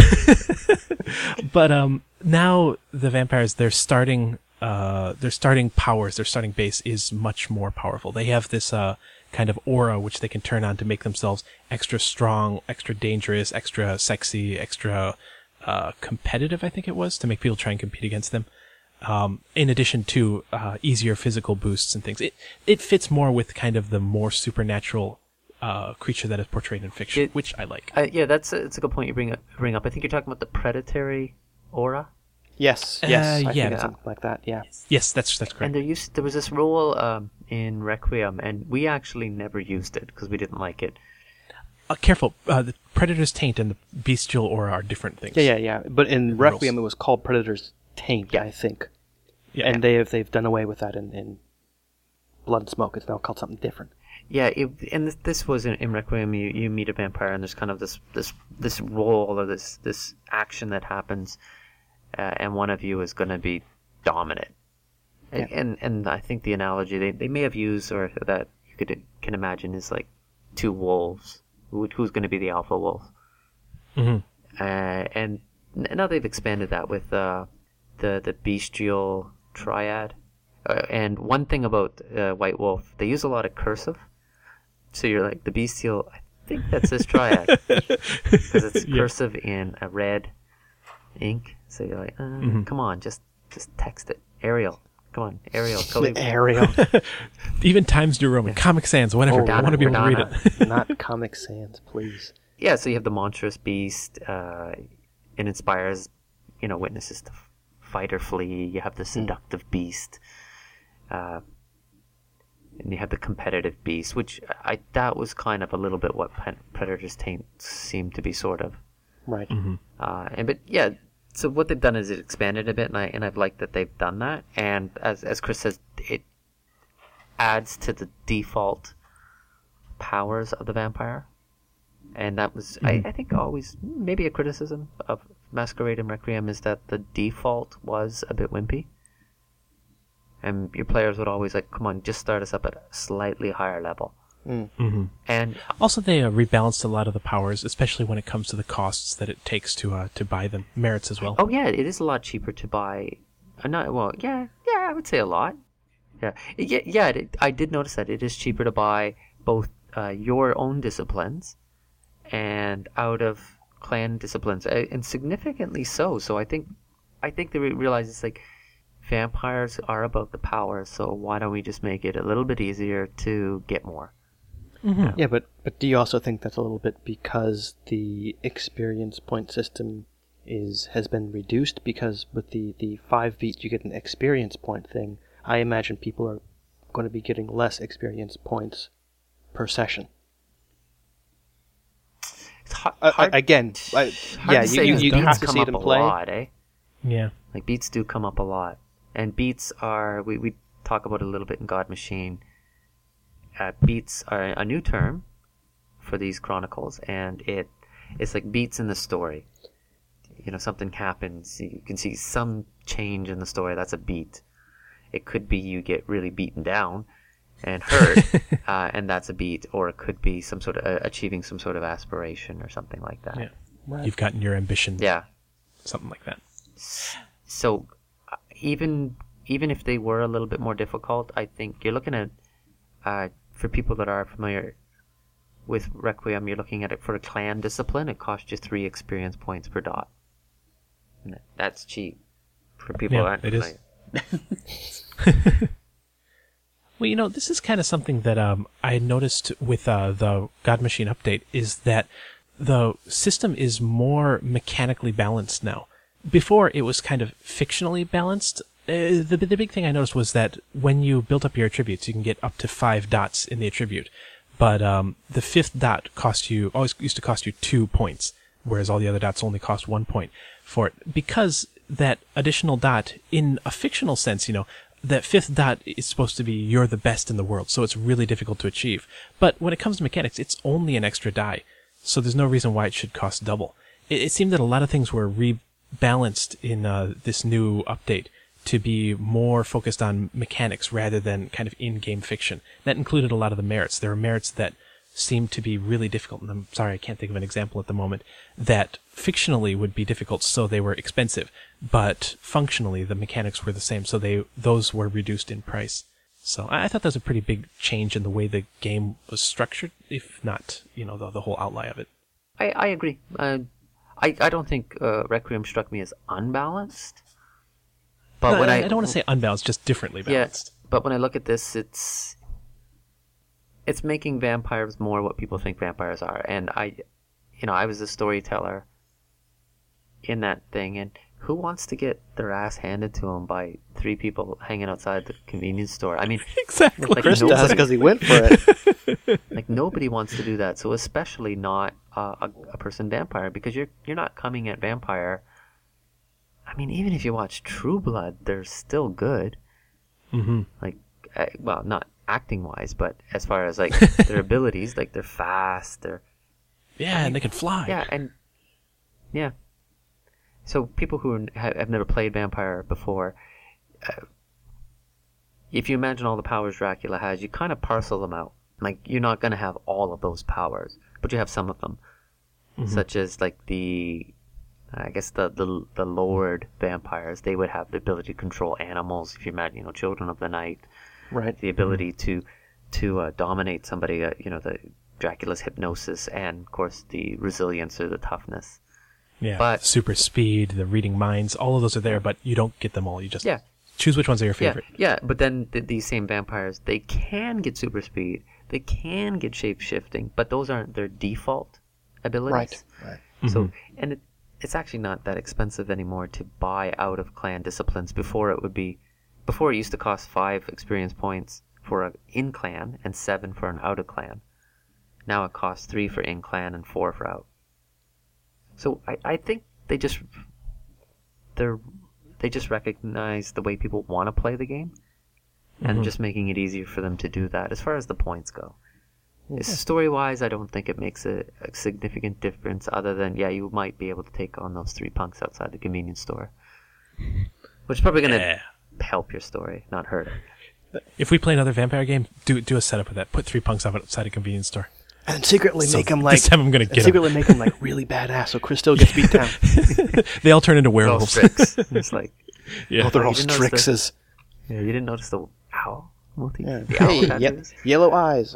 But now the vampires, their starting powers, their starting base is much more powerful. They have this kind of aura which they can turn on to make themselves extra strong, extra dangerous, extra sexy, extra competitive, I think it was, to make people try and compete against them. In addition to easier physical boosts and things. It fits more with kind of the more supernatural creature that is portrayed in fiction, which I like. Yeah, it's a good point you bring up. I think you're talking about the predatory aura. Yes. I think it's something like that. Yeah. Yes, that's correct. And there was this rule in Requiem, and we actually never used it because we didn't like it. Careful, the Predator's Taint and the Bestial Aura are different things. Yeah. But in Requiem, it was called Predator's Taint, I think. Yeah. And they've done away with that in Blood and Smoke. It's now called something different. Yeah, and this was in Requiem. You meet a vampire, and there's kind of this role or this action that happens, and one of you is going to be dominant. Yeah. And I think the analogy they may have used, or that you can imagine, is like 2 wolves. Who's going to be the alpha wolf? Mm-hmm. And now they've expanded that with the bestial triad. And one thing about White Wolf, they use a lot of cursive. So you're like, the bestial, I think that's his triad. Because it's cursive in a red ink. So you're like, come on, just text it. Arial. Come on, Arial. Arial. Even Times New Roman. Comic Sans, whatever. I want to be able to read it. Not Comic Sans, please. Yeah, so you have the monstrous beast. It inspires, witnesses to fight or flee. You have the seductive beast. And you have the competitive beast, which that was kind of a little bit what Predator's Taint seemed to be, sort of. Right. Mm-hmm. So what they've done is it expanded a bit, and I've liked that they've done that. And as Chris says, it adds to the default powers of the vampire. And that was, I think, always maybe a criticism of Masquerade and Requiem, is that the default was a bit wimpy. And your players would always come on, just start us up at a slightly higher level. Mm-hmm. And also they rebalanced a lot of the powers, especially when it comes to the costs that it takes to buy them. Merits as well. Oh yeah, it is a lot cheaper to buy. I would say a lot. I did notice that it is cheaper to buy both your own disciplines and out of clan disciplines, and significantly so. So I think they realize it's like, vampires are about the power, so why don't we just make it a little bit easier to get more? Mm-hmm. Yeah, but do you also think that's a little bit because the experience point system has been reduced? Because with the 5 beats you get an experience point thing, I imagine people are going to be getting less experience points per session. It's hard, again, you have to see them play. Lot, eh? Yeah. Like, beats do come up a lot. And beats are, we talk about it a little bit in God Machine. Beats are a new term for these chronicles, and it's like beats in the story. Something happens, you can see some change in the story, that's a beat. It could be you get really beaten down and hurt, and that's a beat, or it could be some sort of achieving some sort of aspiration or something like that. Yeah. Right. You've gotten your ambition. Yeah. Something like that. So even if they were a little bit more difficult, I think you're looking at, for people that are familiar with Requiem, you're looking at it for a clan discipline. It costs you 3 experience points per dot. And that's cheap for people that aren't familiar. It is. Well, this is kind of something that I noticed with the God Machine update, is that the system is more mechanically balanced now. Before, it was kind of fictionally balanced. The big thing I noticed was that when you built up your attributes, you can get up to 5 dots in the attribute. But the 5th dot always used to cost you 2 points, whereas all the other dots only cost 1 point for it. Because that additional dot, in a fictional sense, that 5th dot is supposed to be you're the best in the world, so it's really difficult to achieve. But when it comes to mechanics, it's only an extra die, so there's no reason why it should cost double. It seemed that a lot of things were rebalanced in this new update to be more focused on mechanics rather than kind of in-game fiction. That included a lot of the merits. There were merits that seemed to be really difficult, and I'm sorry I can't think of an example at the moment, that fictionally would be difficult, so they were expensive, but functionally the mechanics were the same, so those were reduced in price. So I thought that was a pretty big change in the way the game was structured, if not, the whole outlay of it. I agree. I don't think Requiem struck me as unbalanced. But no, I don't want to say unbalanced, just differently balanced. Yeah, but when I look at this, it's making vampires more what people think vampires are. And I was a storyteller in that thing, and who wants to get their ass handed to them by 3 people hanging outside the convenience store? I mean, exactly. Like Chris does because he went for it. Like nobody wants to do that. So especially not a person vampire, because you're not coming at vampire. I mean, even if you watch True Blood, they're still good. Mm-hmm. Like, well, not acting wise, but as far as like their abilities, like they're fast, and they can fly. Yeah. So people who have never played vampire before, if you imagine all the powers Dracula has, you kind of parcel them out. Like, you're not going to have all of those powers, but you have some of them, such as like the lowered vampires. They would have the ability to control animals. If you imagine, Children of the Night, right? The ability to dominate somebody. The Dracula's hypnosis, and of course the resilience or the toughness. Yeah, but super speed, the reading minds, all of those are there, but you don't get them all. You just choose which ones are your favorite. Yeah. But then these same vampires, they can get super speed, they can get shape shifting, but those aren't their default abilities. Right. So, and it's actually not that expensive anymore to buy out of clan disciplines. Before it used to cost 5 experience points for an in clan and 7 for an out of clan. Now it costs 3 for in clan and 4 for out. So I think they just recognize the way people want to play the game, and just making it easier for them to do that. As far as the points go, story wise, I don't think it makes a significant difference. Other than you might be able to take on those 3 punks outside the convenience store, which is probably going to help your story, not hurt it. If we play another vampire game, do a setup of that. Put 3 punks outside a convenience store. And secretly make them like. This time I'm gonna get secretly make them like really badass, so Chris still gets beat down. They all turn into werewolves. It's like, they're all Strixes. You didn't notice the owl motif? Yeah. The owl tattoos? Yellow eyes.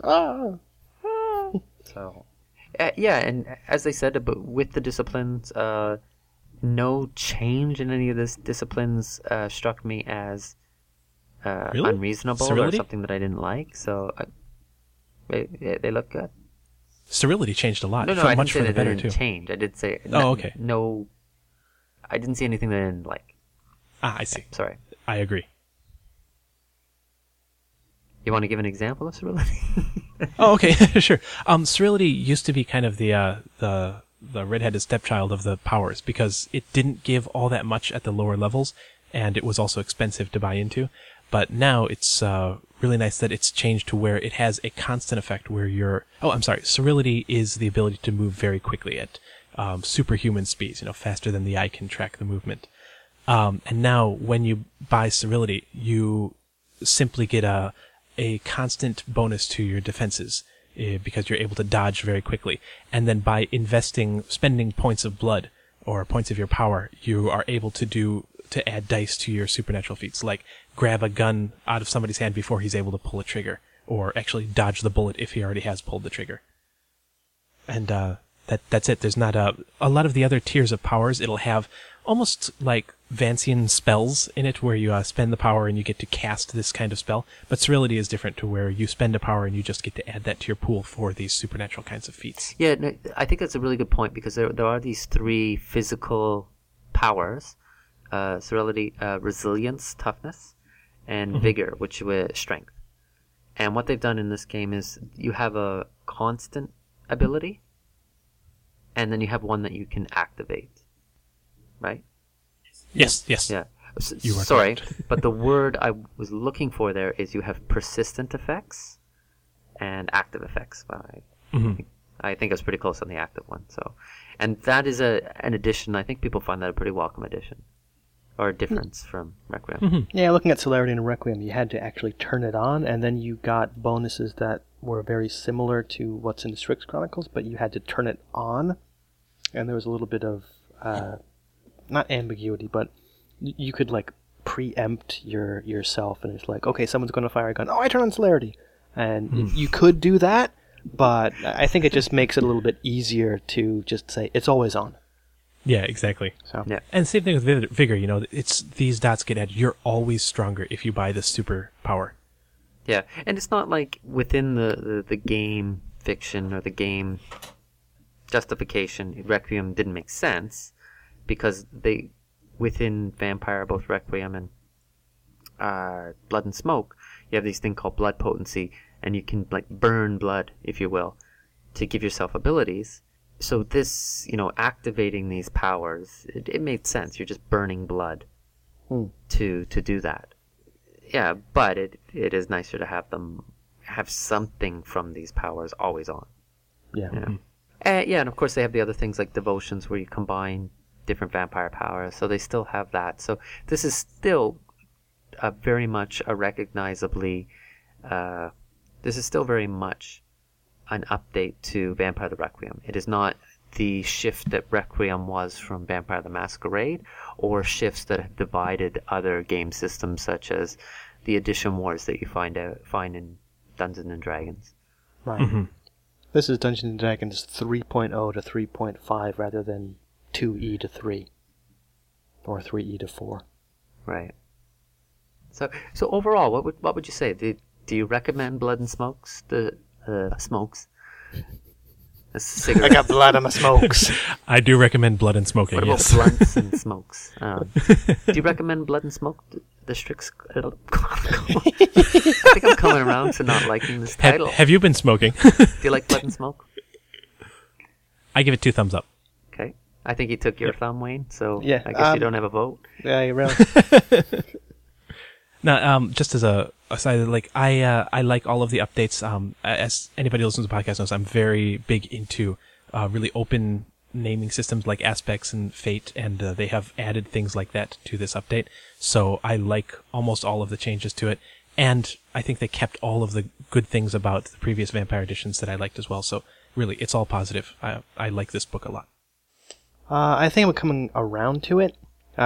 So, and as they said, with the disciplines, no change in any of these disciplines struck me as unreasonable or something that I didn't like. So, they look good. Sterility changed a lot. No, I didn't much say for the that better it didn't too. change. I did say okay. No, I didn't see anything that I didn't like. I see. Sorry. I agree. You want to give an example of sterility? Okay, sure. Sterility used to be kind of the redheaded stepchild of the powers, because it didn't give all that much at the lower levels, and it was also expensive to buy into. But now it's really nice that it's changed to where it has a constant effect where sterility is the ability to move very quickly at superhuman speeds, faster than the eye can track the movement. And now when you buy sterility, you simply get a constant bonus to your defenses because you're able to dodge very quickly. And then by spending points of blood or points of your power, you are able to add dice to your supernatural feats, like grab a gun out of somebody's hand before he's able to pull a trigger, or actually dodge the bullet if he already has pulled the trigger. And that's it. There's not a lot of the other tiers of powers. It'll have almost like Vancian spells in it, where you spend the power and you get to cast this kind of spell. But Sterility is different, to where you spend a power and you just get to add that to your pool for these supernatural kinds of feats. Yeah, no, I think that's a really good point, because there are these 3 physical powers: Sterility, resilience, toughness, and vigor, which is strength. And what they've done in this game is you have a constant ability, and then you have one that you can activate. Right? Yes. Yeah. You are Sorry, correct. but the word I was looking for there is you have persistent effects and active effects. Well, I think I was pretty close on the active one. So, and that is an addition. I think people find that a pretty welcome addition. or a difference from Requiem. Mm-hmm. Yeah, looking at Celerity and Requiem, you had to actually turn it on, and then you got bonuses that were very similar to what's in the Strix Chronicles, but you had to turn it on, and there was a little bit of, not ambiguity, but you could, like, preempt yourself, and it's like, okay, someone's going to fire a gun. Oh, I turn on Celerity! And you could do that, but I think it just makes it a little bit easier to just say, it's always on. Yeah, exactly. So. Yeah. And same thing with Vigor, you know, it's these dots get added. You're always stronger if you buy this super power. Yeah, and it's not like within the game fiction or the game justification, Requiem didn't make sense, because they, within Vampire, both Requiem and Blood and Smoke, you have this thing called blood potency, and you can like burn blood, if you will, to give yourself abilities. So this, you know, activating these powers, it made sense. You're just burning blood to do that. Yeah, but it is nicer to have something from these powers always on. Yeah. Yeah, and of course they have the other things like devotions where you combine different vampire powers, so they still have that. So this is still very much a recognizably, this is still very much an update to Vampire the Requiem. It is not the shift that Requiem was from Vampire the Masquerade, or shifts that have divided other game systems such as the Edition Wars that you find in Dungeons and Dragons. Right. Mm-hmm. This is Dungeons and Dragons 3.0 to 3.5 rather than 2E to 3 or 3E to 4. Right. So overall, what would you say? Do you recommend Blood and Smokes? The smokes. I got blood on my smokes. I do recommend Blood and Smoking. What about blunts and smokes? Do you recommend Blood and Smoke? The Strix. I think I'm coming around to not liking this title. Have you been smoking? Do you like Blood and Smoke? I give it 2 thumbs up. Okay. I think you took your thumb, Wayne. So yeah, I guess you don't have a vote. Yeah, you're right. Now, just as a aside, like I like all of the updates. As anybody who listens to the podcast knows, I'm very big into really open naming systems like Aspects and Fate, and they have added things like that to this update. So I like almost all of the changes to it, and I think they kept all of the good things about the previous Vampire editions that I liked as well. So really, it's all positive. I like this book a lot. I think I'm coming around to it.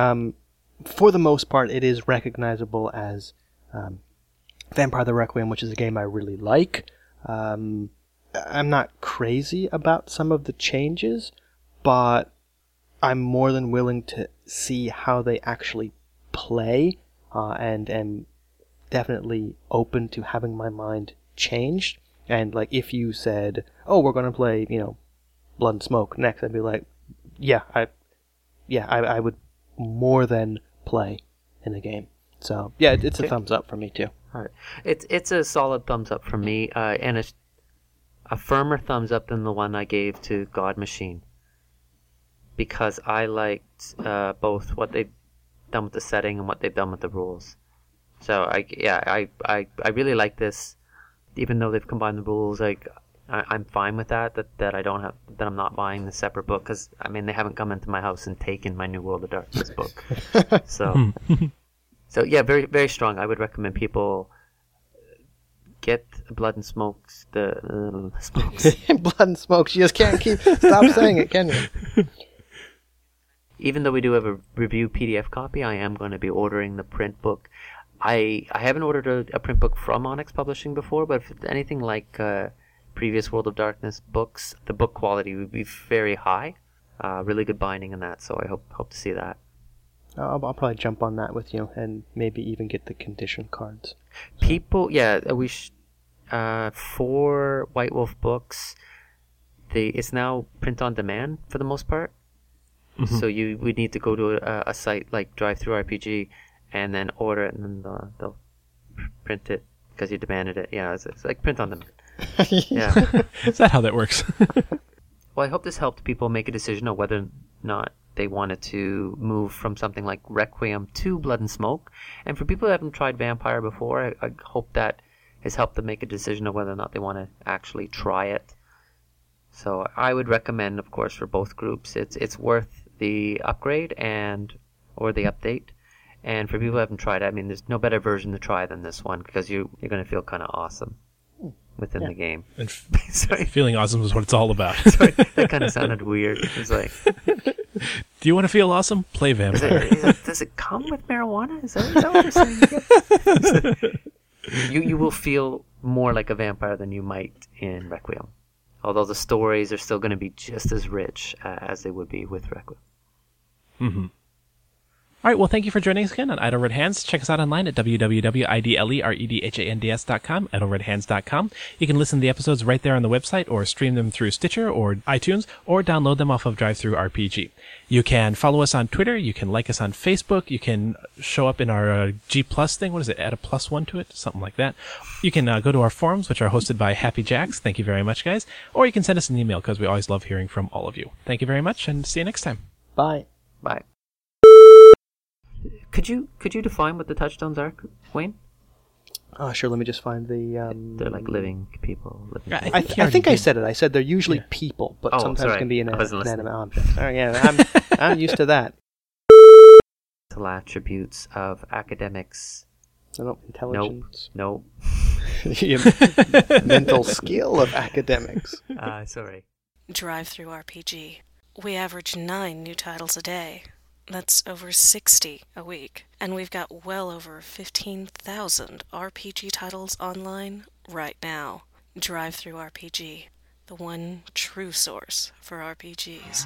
For the most part, it is recognizable as Vampire the Requiem, which is a game I really like. I'm not crazy about some of the changes, but I'm more than willing to see how they actually play, and am definitely open to having my mind changed. And like, if you said, "Oh, we're going to play, Blood and Smoke next," I'd be like, "Yeah, I would more than play in the game." So yeah, it's a thumbs up for me too. All right, it's a solid thumbs up for me, and a firmer thumbs up than the one I gave to God Machine, because I liked both what they've done with the setting and what they've done with the rules. So I really like this, even though they've combined the rules. I'm fine with that I don't have, that I'm not buying the separate book, because I mean, they haven't come into my house and taken my New World of Darkness book. So yeah, very, very strong. I would recommend people get Blood and Smokes, the Smokes. Blood and Smokes. You just can't stop saying it, can you? Even though we do have a review PDF copy, I am going to be ordering the print book. I haven't ordered a print book from Onyx Publishing before, but if it's anything like previous World of Darkness books, the book quality would be very high. Really good binding in that, so I hope to see that. I'll probably jump on that with you, and maybe even get the condition cards. People, for White Wolf books, it's now print on demand for the most part. Mm-hmm. So you would need to go to a site like DriveThruRPG and then order it, and then they'll print it because you demanded it. Yeah, it's like print on demand. Yeah. Is that how that works? Well, I hope this helped people make a decision on whether or not they wanted to move from something like Requiem to Blood and Smoke. And for people who haven't tried Vampire before, I hope that has helped them make a decision on whether or not they want to actually try it. So I would recommend, of course, for both groups, it's worth the upgrade or the update. And for people who haven't tried it, I mean, there's no better version to try than this one because you're going to feel kind of awesome within the game. And feeling awesome is what it's all about. Sorry, that kind of sounded weird. It's like, do you want to feel awesome? Play Vampire. Does it come with marijuana? Is that what you're saying? You will feel more like a vampire than you might in Requiem. Although the stories are still going to be just as rich as they would be with Requiem. Mm-hmm. All right, well, thank you for joining us again on Idle Red Hands. Check us out online at www.idleredhands.com, idleredhands.com. You can listen to the episodes right there on the website, or stream them through Stitcher or iTunes, or download them off of DriveThruRPG. You can follow us on Twitter. You can like us on Facebook. You can show up in our G Plus thing. What is it? Add a +1 to it? Something like that. You can go to our forums, which are hosted by Happy Jacks. Thank you very much, guys. Or you can send us an email, because we always love hearing from all of you. Thank you very much, and see you next time. Bye. Bye. Could you define what the touchstones are, Wayne? Sure. Let me just find the. They're like living people. I think I said it. I said they're usually people, but sometimes can be inanimate objects. Oh, yeah, I'm used to that. Attributes of academics. No, intelligence. Nope. Mental skill of academics. Sorry. DriveThruRPG. We average 9 new titles a day. That's over 60 a week. And we've got well over 15,000 RPG titles online right now. DriveThruRPG, the one true source for RPGs.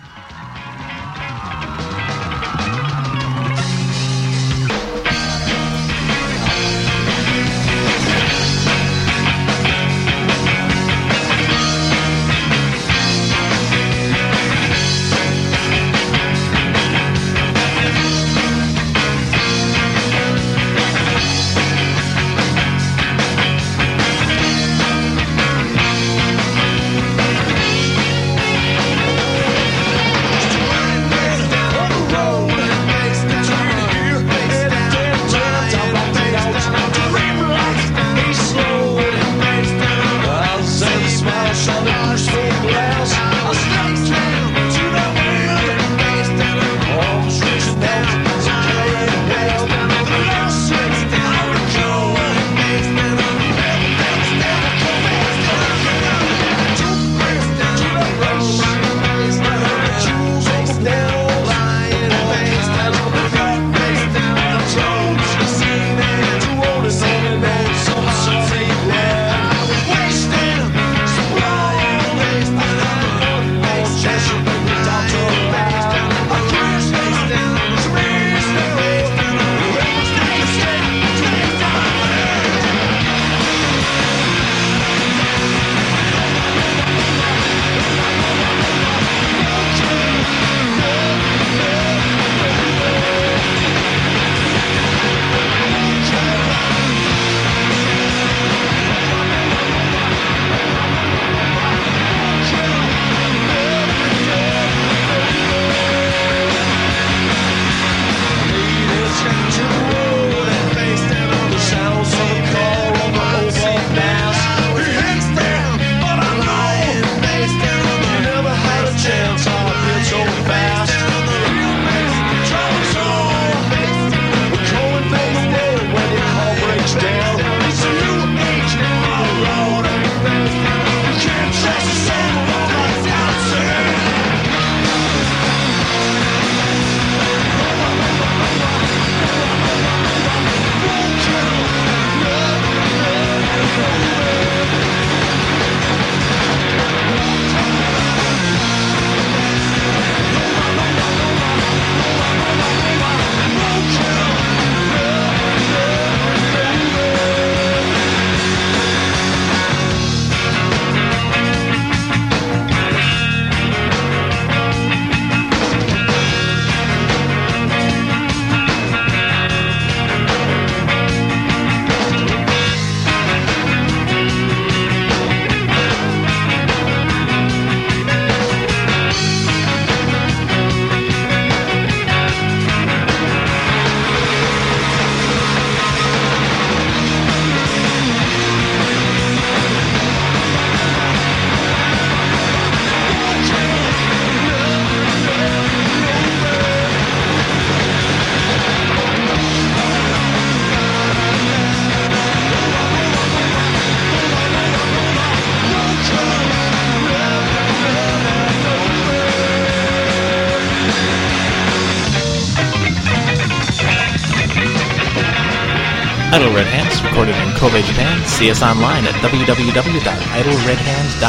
Idle Red Hands, recorded in Kobe, Japan. See us online at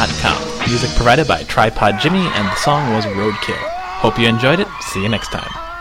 www.idleredhands.com. Music provided by Tripod Jimmy, and the song was Roadkill. Hope you enjoyed it. See you next time.